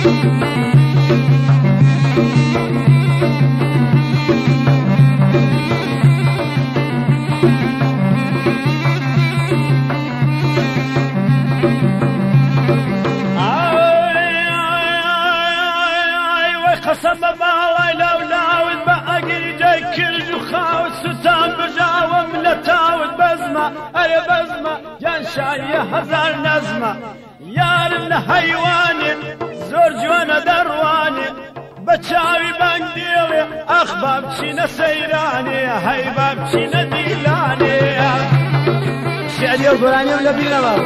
قسم باڵای لاولاوت بە ئەگری جای کرد و خاوت سوتان بژاوم لە تاوت بەزمە ئەرێ بەزمە گیان شایە هەزار نەزمە یارم لە هەیوانێ زۆر جوانە دەڕوانێ بە چاوی بانگ دێڵێ ئەخ با بچینە سەیرانێ هەی با بچینە دیلانێ شعریە و گۆرانیە و لە بیرەوە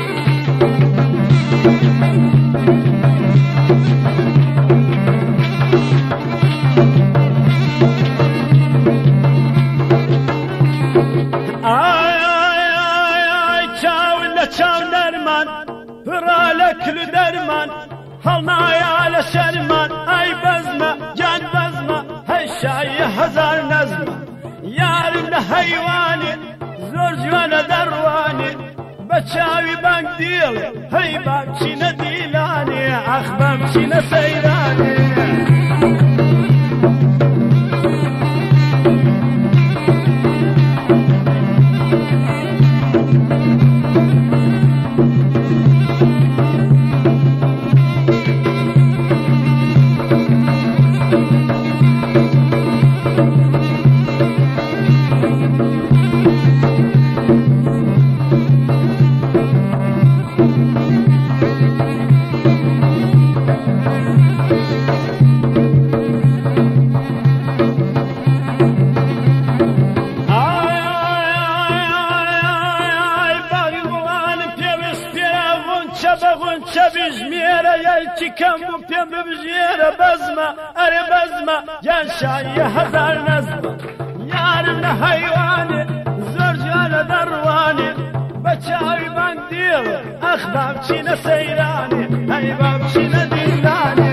چاو نەرمان پڕا لە کل دەرمان هەڵنایە لە شەرمان ئای بەزمە گیان بەزمە هەی شایە هەزار نەزمە یارم لە هەیوانێ زۆر جوانە دەڕوانێ بە چاوی بانگ دێڵێ هەی با بچینە دیلانێ ئەخ با بچینە سەیرانێ کەم و پێم ببژێرە بەزمە ئەرێ بەزمە گیان شایە هەزار نەزمە یارم لە هەیوانێ زۆر جوانە دەڕوانێ بە چاوی بانگ دێڵێ ئەخ با بچینە سەیرانێ هەی با بچینە دیلانێ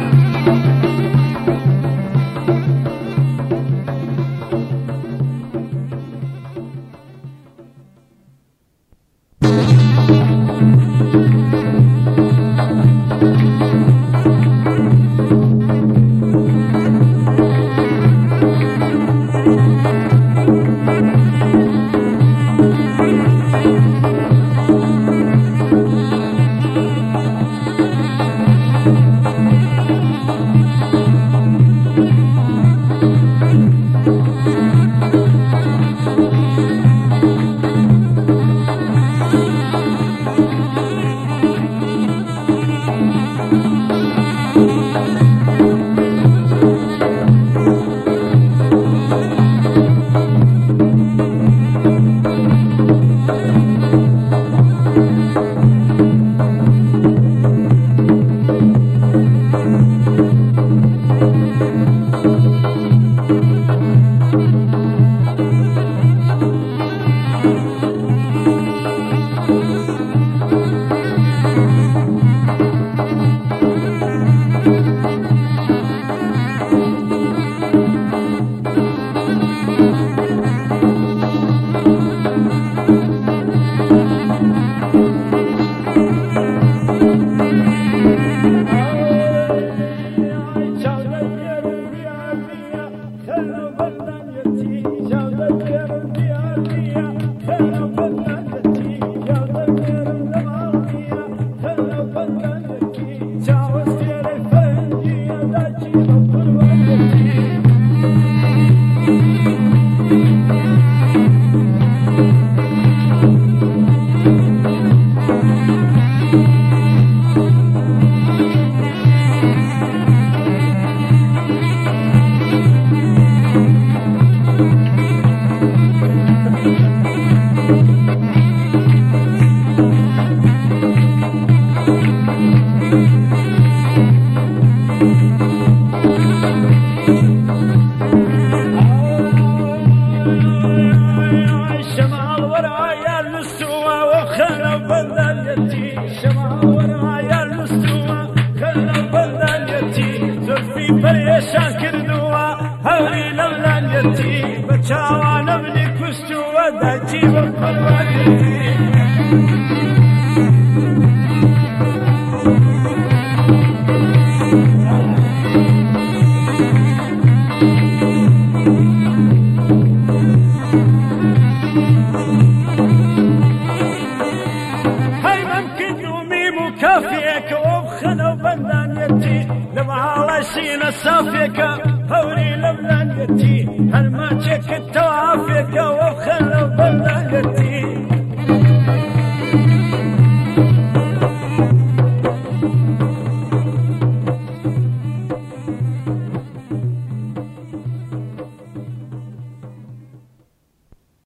پەرێشان کردووە هەوری لەولانیەتی بە چاوانە منی کوشتووە داچی بە قوربانیەتی هاي ممكن يومي مكافيك وبخنا وبندانيتي لما على سينا صافيك هوري لبنانيتي هل ما تشكت